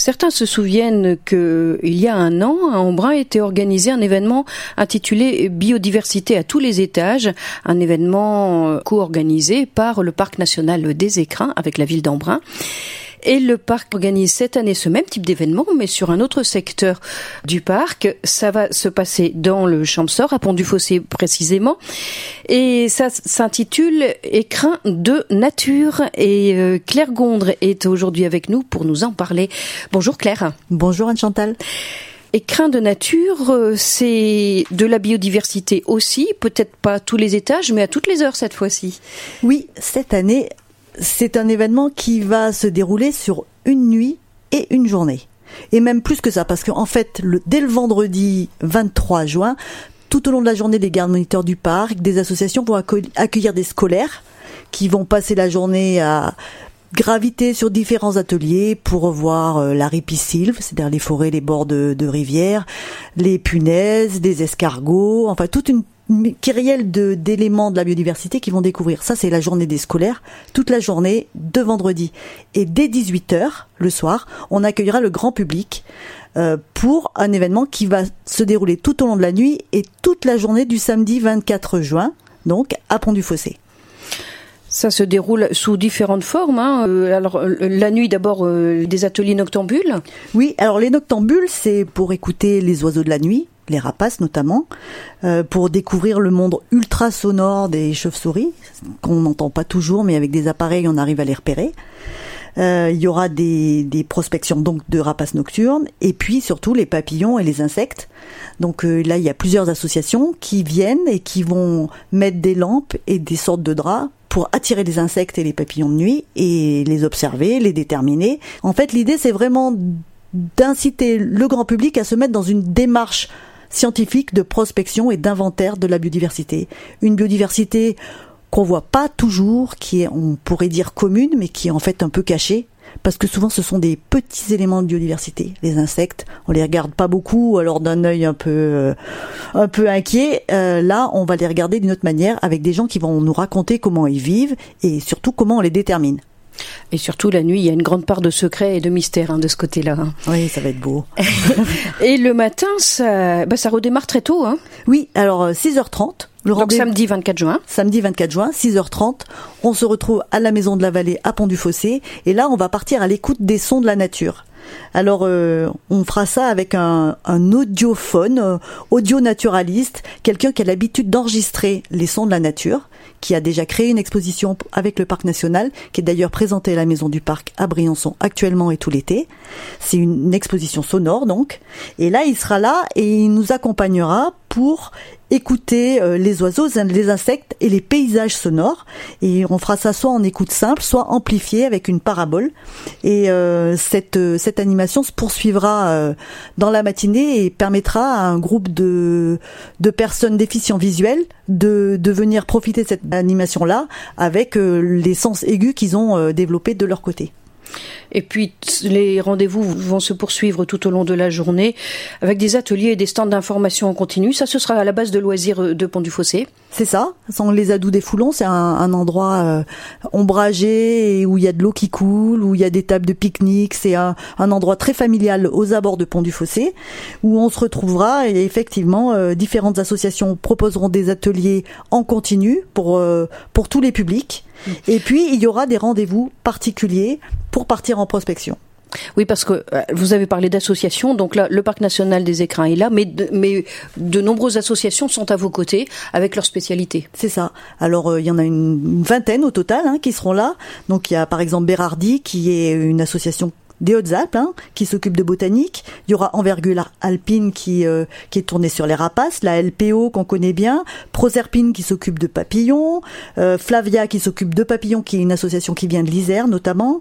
Certains se souviennent qu'il y a un an, à Embrun était organisé un événement intitulé Biodiversité à tous les étages, un événement co-organisé par le Parc national des Écrins avec la ville d'Embrun. Et le parc organise cette année ce même type d'événement, mais sur un autre secteur du parc. Ça va se passer dans le Champsaur, à Pont-du-Fossé précisément. Et ça s'intitule Écrins de nature. Et Claire Gondre est aujourd'hui avec nous pour nous en parler. Bonjour Claire. Bonjour Anne-Chantal. Écrins de nature, c'est de la biodiversité aussi, peut-être pas à tous les étages, mais à toutes les heures cette fois-ci. Oui, cette année, c'est un événement qui va se dérouler sur une nuit et une journée. Et même plus que ça, parce qu'en fait, dès le vendredi 23 juin, tout au long de la journée, les gardes moniteurs du parc, des associations vont accueillir des scolaires qui vont passer la journée à graviter sur différents ateliers pour voir la ripisylve, c'est-à-dire les forêts, les bords de rivières, les punaises, des escargots, enfin toute une kyrielle d'éléments de la biodiversité qu'ils vont découvrir. Ça, c'est la journée des scolaires, toute la journée de vendredi. Et dès 18h, le soir, on accueillera le grand public pour un événement qui va se dérouler tout au long de la nuit et toute la journée du samedi 24 juin, donc à Pont-du-Fossé. Ça se déroule sous différentes formes. Alors la nuit d'abord des ateliers noctambules. Oui, alors les noctambules, c'est pour écouter les oiseaux de la nuit, les rapaces notamment, pour découvrir le monde ultra sonore des chauves-souris, qu'on n'entend pas toujours, mais avec des appareils on arrive à les repérer. Il y aura des prospections donc de rapaces nocturnes, et puis surtout les papillons et les insectes. Donc là, il y a plusieurs associations qui viennent et qui vont mettre des lampes et des sortes de draps pour attirer les insectes et les papillons de nuit et les observer, les déterminer. En fait, l'idée, c'est vraiment d'inciter le grand public à se mettre dans une démarche scientifique de prospection et d'inventaire de la biodiversité. Une biodiversité qu'on voit pas toujours, qui est, on pourrait dire commune, mais qui est en fait un peu cachée, parce que souvent ce sont des petits éléments de biodiversité. Les insectes, on les regarde pas beaucoup, alors d'un œil un peu inquiet. Là, on va les regarder d'une autre manière, avec des gens qui vont nous raconter comment ils vivent et surtout comment on les détermine. Et surtout, la nuit, il y a une grande part de secret et de mystère de ce côté-là. Oui, ça va être beau. Et le matin, ça redémarre très tôt. Oui, alors 6h30. Donc samedi 24 juin. Samedi 24 juin, 6h30. On se retrouve à la Maison de la Vallée à Pont-du-Fossé. Et là, on va partir à l'écoute des sons de la nature. Alors, on fera ça avec un audiophone, audio-naturaliste, quelqu'un qui a l'habitude d'enregistrer les sons de la nature, qui a déjà créé une exposition avec le Parc national, qui est d'ailleurs présentée à la Maison du Parc à Briançon actuellement et tout l'été. C'est une exposition sonore, donc. Et là, il sera là et il nous accompagnera pour écouter les oiseaux, les insectes et les paysages sonores. Et on fera ça soit en écoute simple, soit amplifiée avec une parabole. Et cette animation se poursuivra dans la matinée et permettra à un groupe de personnes déficients visuels de venir profiter de cette animation-là avec les sens aigus qu'ils ont développés de leur côté. Et puis les rendez-vous vont se poursuivre tout au long de la journée avec des ateliers et des stands d'information en continu. Ça, ce sera à la base de loisirs de Pont-du-Fossé. C'est ça. Les Adous des Foulons, c'est un endroit ombragé et où il y a de l'eau qui coule, où il y a des tables de pique-nique. C'est un endroit très familial aux abords de Pont-du-Fossé où on se retrouvera et effectivement différentes associations proposeront des ateliers en continu pour tous les publics. Et puis, il y aura des rendez-vous particuliers pour partir en prospection. Oui, parce que vous avez parlé d'associations, donc là, le Parc national des Écrins est là, mais de nombreuses associations sont à vos côtés avec leurs spécialités. C'est ça. Alors, il y en a une vingtaine au total qui seront là. Donc, il y a par exemple Bérardi, qui est une association des Hautes-Alpes, qui s'occupe de botanique. Il y aura Envergure Alpine qui est tournée sur les rapaces, la LPO qu'on connaît bien, Proserpine qui s'occupe de papillons, Flavia qui s'occupe de papillons, qui est une association qui vient de l'Isère notamment,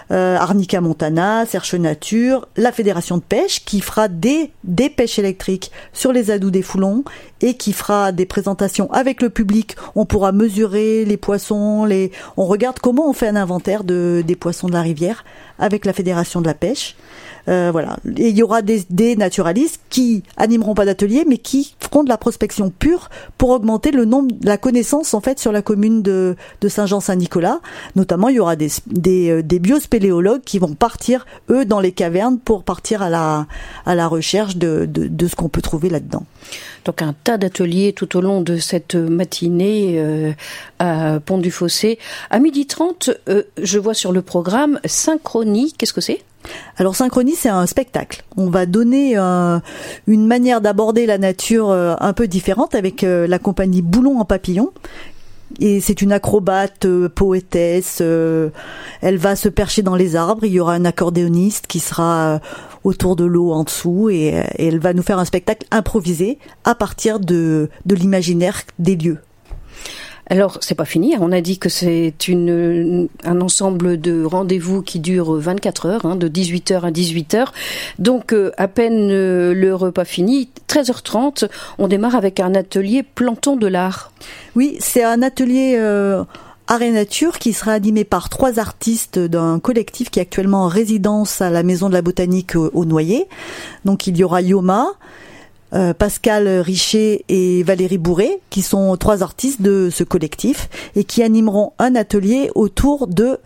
Arnica Montana, Serche Nature, la Fédération de pêche qui fera des pêches électriques sur les Adous des Foulons et qui fera des présentations avec le public. On pourra mesurer les poissons, on regarde comment on fait un inventaire des poissons de la rivière avec la Fédération l'amélioration de la pêche. Voilà. Et il y aura des naturalistes qui animeront pas d'atelier, mais qui feront de la prospection pure pour augmenter le nombre, la connaissance en fait sur la commune de Saint-Jean-Saint-Nicolas. Notamment, il y aura des biospéléologues qui vont partir eux dans les cavernes pour partir à la recherche de ce qu'on peut trouver là-dedans. Donc un tas d'ateliers tout au long de cette matinée à Pont-du-Fossé. À 12h30, je vois sur le programme Synchronie. Qu'est-ce que c'est ? Alors Synchronie, c'est un spectacle. On va donner une manière d'aborder la nature un peu différente avec la compagnie Boulon en papillon. Et c'est une acrobate, poétesse. Elle va se percher dans les arbres. Il y aura un accordéoniste qui sera autour de l'eau en dessous et elle va nous faire un spectacle improvisé à partir de l'imaginaire des lieux. Alors, c'est pas fini. On a dit que c'est un ensemble de rendez-vous qui dure 24 heures, de 18h à 18h. Donc, à peine le repas fini, 13h30, on démarre avec un atelier Plantons de l'art. Oui, c'est un atelier art et nature qui sera animé par 3 artistes d'un collectif qui est actuellement en résidence à la Maison de la Botanique au Noyer. Donc, il y aura Yoma, Pascal Richer et Valérie Bourré, qui sont 3 artistes de ce collectif et qui animeront un atelier autour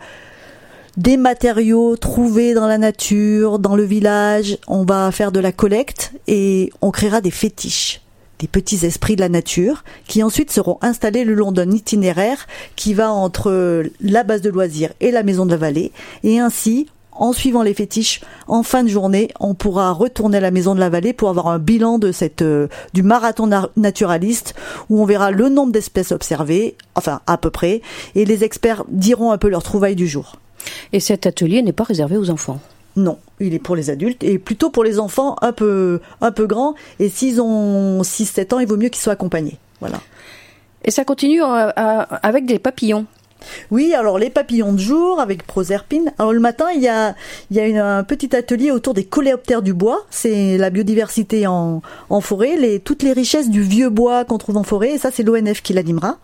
des matériaux trouvés dans la nature, dans le village. On va faire de la collecte et on créera des fétiches, des petits esprits de la nature qui ensuite seront installés le long d'un itinéraire qui va entre la base de loisirs et la maison de la vallée, et ainsi, en suivant les fétiches, en fin de journée, on pourra retourner à la Maison de la Vallée pour avoir un bilan de du marathon naturaliste où on verra le nombre d'espèces observées, enfin à peu près, et les experts diront un peu leurs trouvailles du jour. Et cet atelier n'est pas réservé aux enfants ? Non, il est pour les adultes et plutôt pour les enfants un peu grands. Et s'ils ont 6-7 ans, il vaut mieux qu'ils soient accompagnés. Voilà. Et ça continue avec des papillons. Oui, alors les papillons de jour avec Proserpine. Alors le matin, il y a un petit atelier autour des coléoptères du bois. C'est la biodiversité en forêt, toutes les richesses du vieux bois qu'on trouve en forêt. Et ça, c'est l'ONF qui l'animera.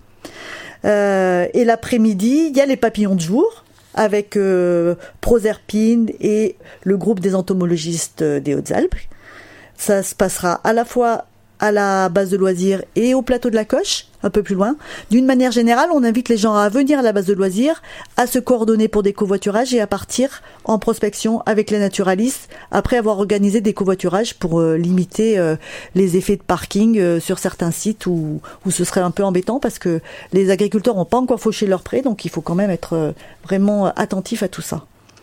Et l'après-midi, il y a les papillons de jour avec Proserpine et le groupe des entomologistes des Hautes-Alpes. Ça se passera à la fois à la base de loisirs et au plateau de la Coche, un peu plus loin. D'une manière générale, on invite les gens à venir à la base de loisirs, à se coordonner pour des covoiturages et à partir en prospection avec les naturalistes après avoir organisé des covoiturages pour limiter les effets de parking sur certains sites où ce serait un peu embêtant parce que les agriculteurs n'ont pas encore fauché leur pré, donc il faut quand même être vraiment attentif à tout ça.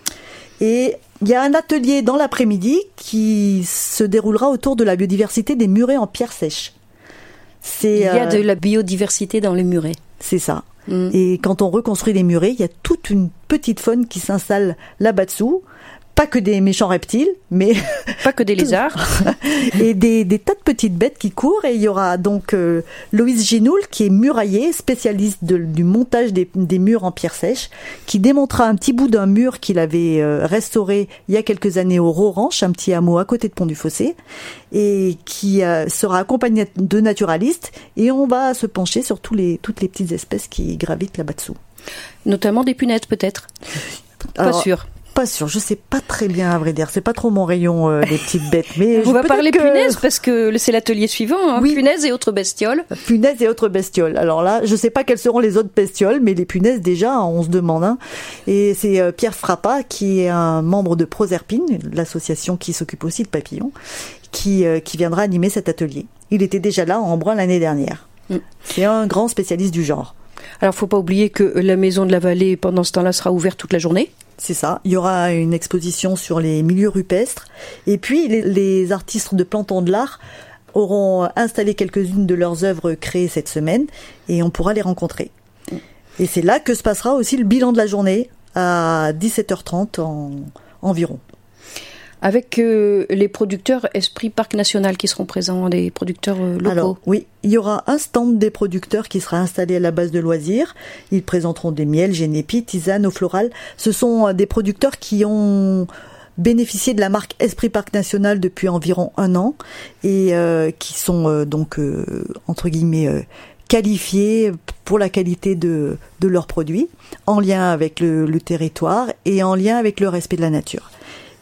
Et il y a un atelier dans l'après-midi qui se déroulera autour de la biodiversité des murets en pierre sèche. Il y a de la biodiversité dans les murets. C'est ça. Et quand on reconstruit les murets, il y a toute une petite faune qui s'installe là-bas dessous. Pas que des méchants reptiles, mais... Pas que des lézards. Et des tas de petites bêtes qui courent. Et il y aura donc Loïse Ginoul, qui est murailler, spécialiste du montage des murs en pierre sèche, qui démontrera un petit bout d'un mur qu'il avait restauré il y a quelques années au Roranche, un petit hameau à côté de Pont-du-Fossé, et qui sera accompagné de naturalistes. Et on va se pencher sur toutes les petites espèces qui gravitent là-bas dessous. Notamment des punaises, peut-être. Pas sûr. Pas sûr, je sais pas très bien à vrai dire, c'est pas trop mon rayon les petites bêtes, mais on va parler punaises parce que c'est l'atelier suivant, Oui. Punaises et autres bestioles. Punaises et autres bestioles. Alors là, je sais pas quelles seront les autres bestioles, mais les punaises déjà, on se demande. Et c'est Pierre Frappa qui est un membre de Proserpine, l'association qui s'occupe aussi de papillons, qui viendra animer cet atelier. Il était déjà là en Embrun l'année dernière. C'est un grand spécialiste du genre. Alors, faut pas oublier que la Maison de la Vallée, pendant ce temps-là, sera ouverte toute la journée. C'est ça. Il y aura une exposition sur les milieux rupestres. Et puis, les artistes de Plantons de l'Art auront installé quelques-unes de leurs œuvres créées cette semaine et on pourra les rencontrer. Et c'est là que se passera aussi le bilan de la journée à 17h30 environ. Avec les producteurs Esprit Parc National qui seront présents, les producteurs locaux. Alors, oui, il y aura un stand des producteurs qui sera installé à la base de loisirs. Ils présenteront des miels, génépis, tisanes, eau florale. Ce sont des producteurs qui ont bénéficié de la marque Esprit Parc National depuis environ 1 an et qui sont donc, entre guillemets, qualifiés pour la qualité de leurs produits, en lien avec le territoire et en lien avec le respect de la nature.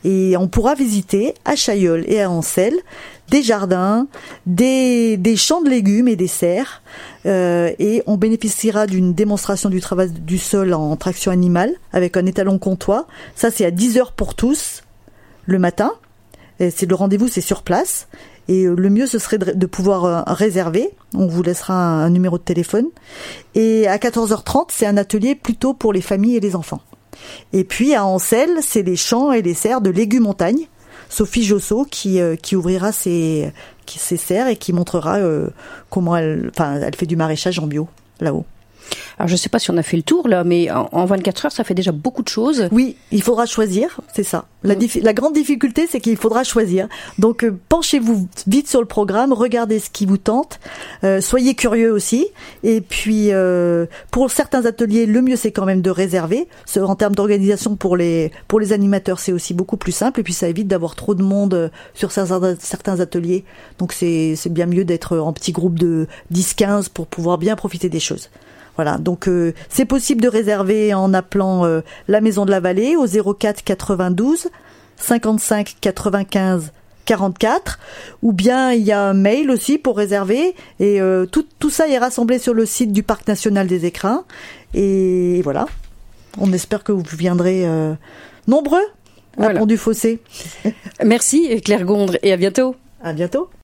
Et on pourra visiter à Chailleul et à Ancel des jardins, des champs de légumes et des serres. Et on bénéficiera d'une démonstration du travail du sol en traction animale avec un étalon comtois. Ça, c'est à 10h pour tous le matin. Et le rendez-vous, c'est sur place. Et le mieux, ce serait de pouvoir réserver. On vous laissera un numéro de téléphone. Et à 14h30, c'est un atelier plutôt pour les familles et les enfants. Et puis à Ancel, c'est les champs et les serres de Légumontagne. Sophie Josso qui ouvrira ses serres et qui montrera comment elle fait du maraîchage en bio là-haut. Alors je ne sais pas si on a fait le tour là, mais en 24 heures, ça fait déjà beaucoup de choses. Oui, il faudra choisir, c'est ça. La grande difficulté, c'est qu'il faudra choisir. Donc penchez-vous vite sur le programme, regardez ce qui vous tente, soyez curieux aussi. Et puis pour certains ateliers, le mieux c'est quand même de réserver. En termes d'organisation pour les animateurs, c'est aussi beaucoup plus simple. Et puis ça évite d'avoir trop de monde sur certains ateliers. Donc c'est bien mieux d'être en petit groupe de 10-15 pour pouvoir bien profiter des choses. Voilà, donc c'est possible de réserver en appelant la Maison de la Vallée au 04 92 55 95 44, ou bien il y a un mail aussi pour réserver, et tout ça est rassemblé sur le site du Parc National des Écrins, et voilà, on espère que vous viendrez nombreux à Pont-du-Fossé. Merci Claire Gondre, et à bientôt. À bientôt.